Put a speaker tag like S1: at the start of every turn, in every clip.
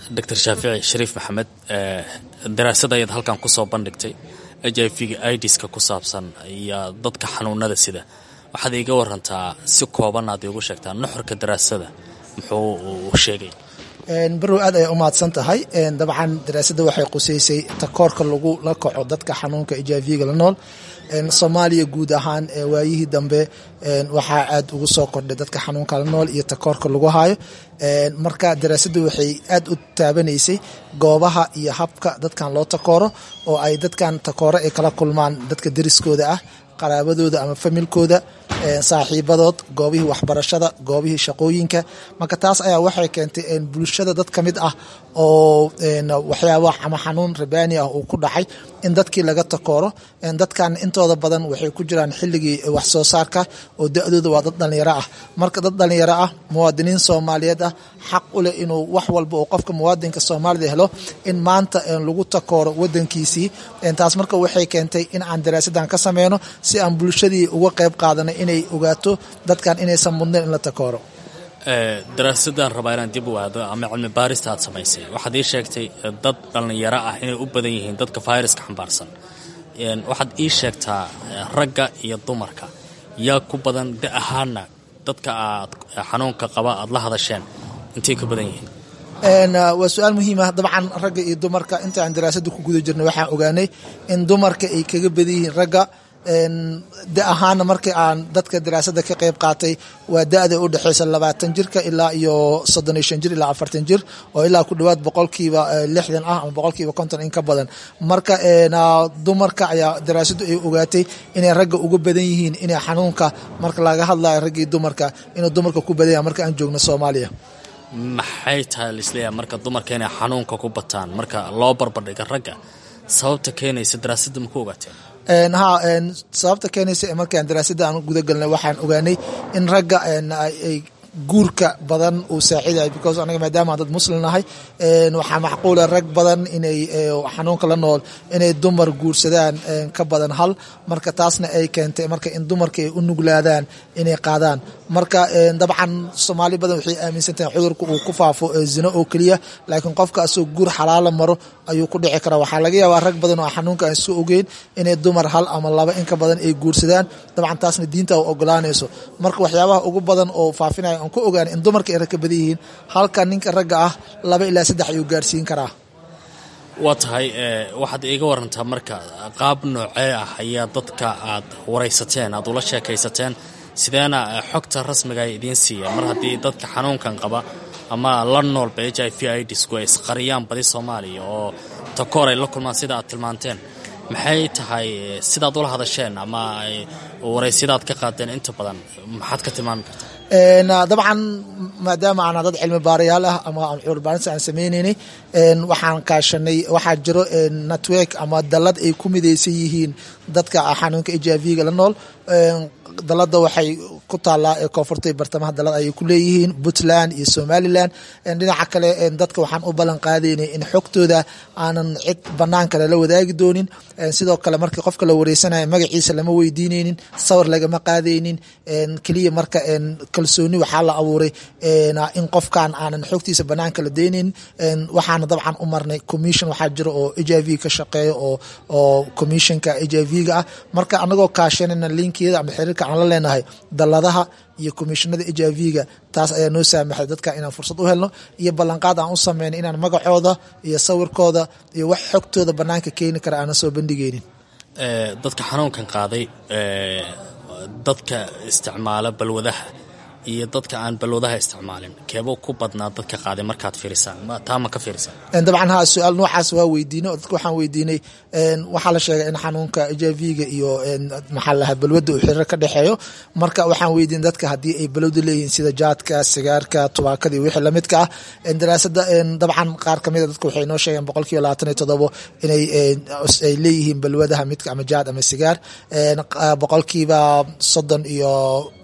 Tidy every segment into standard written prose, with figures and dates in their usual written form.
S1: دكتور شافعي شريف محمد دراسada ay halkan ku soo bandhigtay HIV AIDS-ka ku saabsan iyo dadka xanuunada sida waxaad iga warantaa si kooban aad igu sheegtaa nuxurka daraasada muxuu sheegay
S2: barow aad ay u maadsan tahay dabcan daraasada waxay quseysay takoorka lagu la kaco dadka xanuunka HIV-ga la nool Soomaaliya guud ahaan waayihii dambe waxaa aad ugu soo kordhay dadka xanuunka la nool iyo takoorka lagu hayo marka daraasadu waxay aad u taabanaysay goobaha iyo habka dadkan loo takooro oo ay dadkan takooro ay kala kulmaan dadka deriskooda ah qaraabadooda ama familkooda saaxiibadood goobihii waxbarashada goobihii shaqooyinka marka taas ayaa waxay keentay bulshada dad ka mid ah oo waxyaabo ama xanuun rabaani ah uu ku dhacay in dadkii laga takooro dadkan intooda badan waxay ku jiraan xilligii wax soo saarka oo da'dooda waa dad dhalinyaro ah marka dad dhalinyaro ah muwaadiniin Soomaaliyeed ah xaq u leh inuu wax walba oo qofka muwaadinka Soomaalida helo in maanta lagu takooro wadankiisii taas marka waxay keentay in aan daraasadan ka sameeyno si aan bulshadii uga qayb qaadanay inay ogaato dadkan inaysan mudnayn in la takooro
S1: daraasadan rabaa inaan dib u aado ama cilmi baarista aad samaysay waxaad ii sheegtay dad dhalinyaro ah inay u badan yihiin dadka fayraska xambaarsan waxaad ii sheegtaa ragga iyo dumarka yaa ku badan da ahaana dadka aad xanuunka qaba aad la hadasheen intay ka badan yihiin
S2: waa su'aal muhiim ah dabcan ragga iyo dumarka inta aan daraasada ku guda jirnay waxaan ogaanay in dumarka ay kaga badan yihiin ragga da ahaana markii aan dadka daraasada ka qayb qaatay waa da'da u dhaxaysa 20 jirka ilaa iyo 35 jir ilaa 40 jir oo ilaa ku dhawaad 60% ah ama 50% in ka badan marka dumarka ayaa daraasadu ay ogaatay inay ragga uga badan yihiin inay xanuunka marka laga hadlayo ragga iyo dumarka inuu dumarka ku badan yahay marka aan joogno Soomaaliya
S1: maxay tahay isleeyahay marka dumarka inay xanuunka ku bataan marka loo barbardhigo ragga sababta keenaysa daraasada ma ku ogaatay
S2: sababta keenaysa markaan daraasada aan guda galnay waxaan ogaanay in ragga ay guurka badan uu saacidayo because anaga maadaama dad muslim nahay waxaa macquul ah rag badan inay xanuunka la nool inay dumar guursadaan ka badan hal marka taasna ay keentay marka in dumarka ay u nuglaadaan inay qaadaan marka dabcan Soomaali badan waxay aaminsan tahay cudurku uu ku faafo zina oo kaliya laakiin qofka asoo guur xalaal maro ayuu ku dhici karaa waxaa laga yaabaa rag badan oo xanuunka ay soo ogeyn inay dumar hal ama laba in ka badan ay guursadaan dabcan taasna diinta u ogolaanayso marka waxyaabaha ugu badan oo faafinaya ku ogaan in dumarka ay ka badan yihiin halka ninka ragga ah 2 ilaa 3 ayuu gaarsiin karaa
S1: waa tahay waxaad iiga warantaa marka qaab noocee ah ayaa dadka aad waraysateen aad ula sheekaysateen sideena xogta rasmiga ay idiin siiya mar haddii dadka xanuunkan qaba ama la nool HIV AIDS-ku ay isqariyaan badi Soomaaliya oo takoor ay la kulmaan sida aad tilmaanteen maxay tahay sidaad ula hadasheen ama waraysidaad ka qaadeen inta badan maxaad ka tilmaami kartaa
S2: dabcan maadaama aan dad cilmi baarayaal ah ama aan cilmi baaris aan sameeynay waxaan kaashanay waxa jiro network ama dalad ay ku mideysan yihiin dadka xanuunka HIV-ga la nool dalada waxay ku taalaa koonfurta bartamaha dalad ay ku leeyihiin Puntland iyo Somaliland dhinaca kale dadka waxaan u balan qaadaynay in xogtooda aanan cid banaanka la wadaagi doonin sidoo kale markii qofka la wareysanayo magaciisa lama weydiinaynin sawir lagama qaadaynin kaliya marka kalsooni waxaa la abuuray in qofkan aanan xogtiisa banaanka la deynin waxaana dabcan u marnay commission waxaa jiro oo HIV ka shaqeeyo oo commissionka HIV-ga ah marka anagoo kaashanayna linkiyada ama xiriirka aan la leenahay daladaha iyo commissionada HIV-ga taas ayaa noo saamaxay dadka inaan fursad u helno iyo ballanqaad aan u sameeyno inaan magacooda iyo sawirkooda iyo wax xogtooda banaanka keeni kara aan soo bandhigeynin
S1: dadka xanuunkan qaaday dadka isticmaala balwadaha iyo dadka aan balwadaha isticmaalin keebo ku badnaa dadka qaaday markaad fiirisaan taama ka fiirisaan
S2: dabcan ha su'aal noocaas waa weydiino dadka waxaan weydiinay waxa la sheegay in xanuunka HIV-ga iyo maxallaha balwada uu xiriir ka dhaxeeyo marka waxaan weydiin dadka hadii ay balwada leeyihiin sida jaadka sigaarka tubaakada iyo wixii la midka ah daraasada dabcan qaar kamid ah dadka waxay noo sheegeen 27% inay ay leeyihiin balwadaha midka ama jaad ama sigaar 30% iyo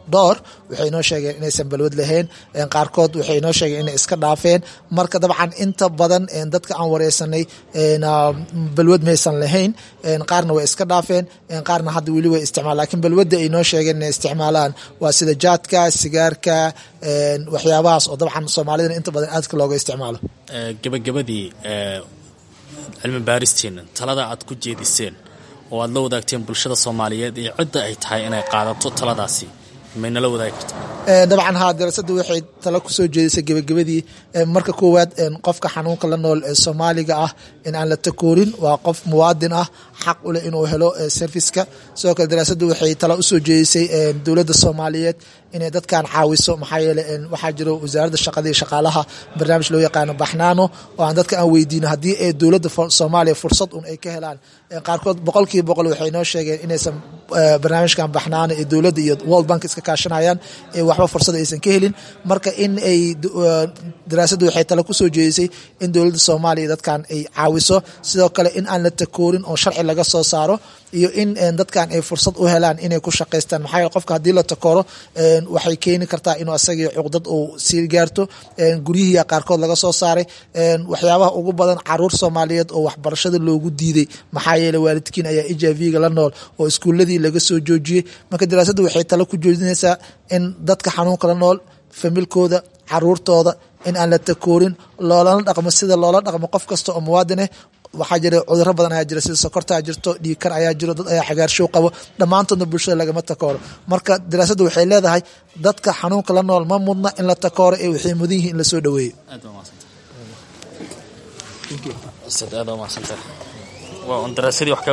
S2: dhowr waxay noo sheegeen inaysan balwad lahayn, qaarkood waxay noo sheegeen inay iska dhaafeen. marka dabcan inta badan dadka aan wareysanay balwad maysan lahayn, qaarna way iska dhaafeen, qaarna hadda weli way isticmaalaan. laakiin balwadda ay noo sheegeen inay isticmaalaan waa sida jaadka, sigaarka, waxyaabahaas oo dabcan soomaalidana inta badan aadka looga isticmaalo.
S1: gabagabadii cilmi baaristiina talada aad ku jeediseen oo aad la wadaagteen bulshada Soomaaliyeed iyo cidda ay tahay inay qaadato taladaasi mayna la wadaagi kartaa?
S2: dabcan haa, daraasaddu waxay talo ku soo jeedisay gabagabadii marka koowaad qofka xanuunka la nool ee Soomaaliga ah in aan la takoorin, waa qof muwaadin ah xaq u leh inuu helo serviceka. sidoo kale daraasaddu waxay talo u soo jeedisay dowladda Soomaaliyeed inay dadkan caawiso, maxaa yeelay waxaa jiro wasaaradda shaqada iyo shaqaalaha barnaamij loo yaqaano Baxnaano oo aan dadka aan weydiino haddii ay dowladda Soomaaliya fursad un ay ka helaan. qaarkood 100% waxay noo sheegeen inaysan barnaamijkan Baxnaano ee dowladda iyo World Bank iska kaashanayaan waxba fursad aysan ka helin. marka in ay daraasaddu waxay talo ku soo jeedisay in dowladda Soomaaliya dadkan ay caawiso, sidoo kale in aan la takoorin oo sharci laga soo saaro, iyo in dadkan ay fursad u helaan inay ku shaqaystaan. maxaa yeelay qofka haddii la takooro waxay keeni kartaa inuu asagii cuqdad uu sii gaarto. guryihiiya qaarkood laga soo saaray, waxyaabaha ugu badan caruur Soomaaliyeed oo waxbarashada loogu diiday maxaa yeelay waalidkiin ayaa HIV-ga la nool oo iskuuladii laga soo joojiyey. marka daraasaddu waxay talo ku joojinaysaa in dadka xanuunka la nool, familkooda, caruurtooda in aan la takoorin, loolana dhaqmo sida loola dhaqmo qof kasta oo muwaadin ah. waxaa jira cudurro badan ayaa jira, sida sokorta jirto, dhiigkar ayaa jiro, dad ayaa xagaarshow qabo, dhammaantoodna bulshada lagama takooro. marka daraasaddu waxay leedahay dadka xanuunka la nool ma mudna in la takooro ee waxay mudan yihiin in la soo dhaweeyo.
S1: aad waa mahadsantahay.